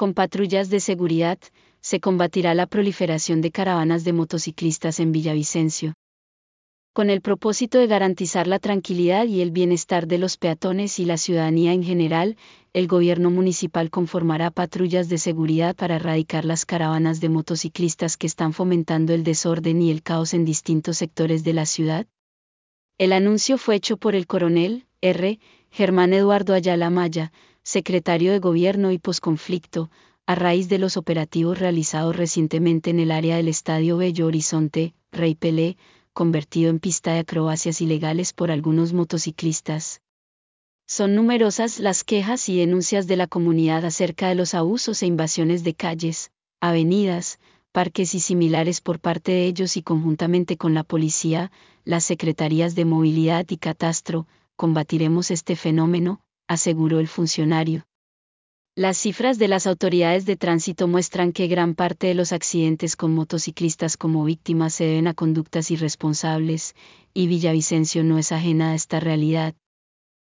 Con patrullas de seguridad, se combatirá la proliferación de caravanas de motociclistas en Villavicencio. Con el propósito de garantizar la tranquilidad y el bienestar de los peatones y la ciudadanía en general, el gobierno municipal conformará patrullas de seguridad para erradicar las caravanas de motociclistas que están fomentando el desorden y el caos en distintos sectores de la ciudad. El anuncio fue hecho por el coronel R. Germán Eduardo Ayala Maya, secretario de Gobierno y Posconflicto, a raíz de los operativos realizados recientemente en el área del Estadio Bello Horizonte, Rey Pelé, convertido en pista de acrobacias ilegales por algunos motociclistas. Son numerosas las quejas y denuncias de la comunidad acerca de los abusos e invasiones de calles, avenidas, parques y similares por parte de ellos y conjuntamente con la policía, las secretarías de movilidad y catastro, combatiremos este fenómeno, aseguró el funcionario. Las cifras de las autoridades de tránsito muestran que gran parte de los accidentes con motociclistas como víctimas se deben a conductas irresponsables, y Villavicencio no es ajena a esta realidad.